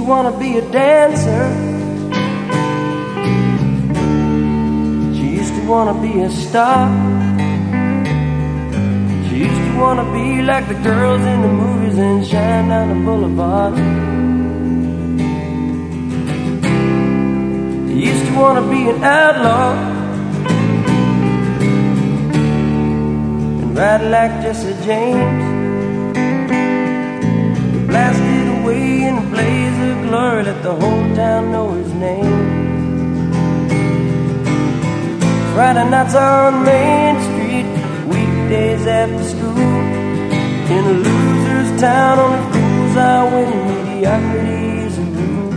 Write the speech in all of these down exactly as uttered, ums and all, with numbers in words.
to want to be a dancer. She used to want to be a star. She used to want to be like the girls in the movies and shine down the boulevard. She used to want to be an outlaw and ride like Jesse James. Blasted away in a blaze of glory, let the whole town know his name. Friday nights on Main Street, weekdays after school, in a loser's town, only fools are winning, mediocrity's a rule.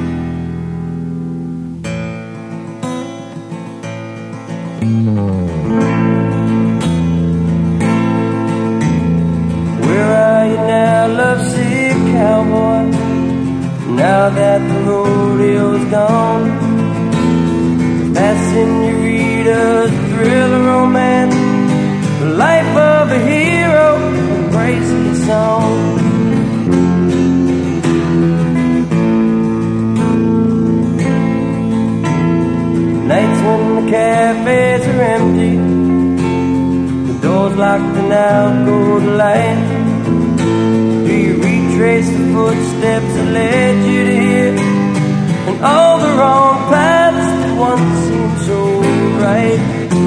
Where are you now, lovesick cowboy? Now that the rodeo's gone, that senorita's thrill of romance, the life of a hero, a crazy song. Nights when the cafes are empty, the doors locked and out go the light. Do you retrace the footsteps that led you to here, and all the wrong paths that once seemed so right?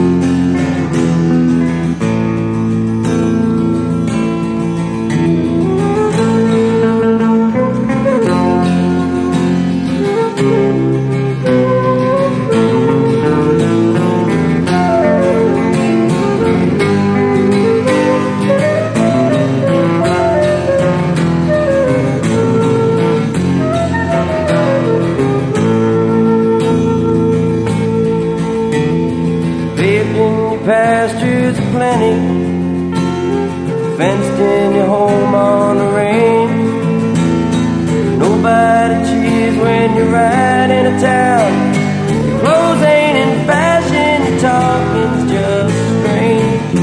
Pastures plenty, fenced in your home on the range. Nobody cheers when you ride in a town. Your clothes ain't in fashion, your talking's just strange.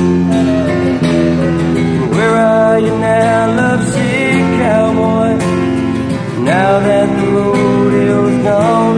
Where are you now, lovesick cowboy? Now that the rodeo's gone,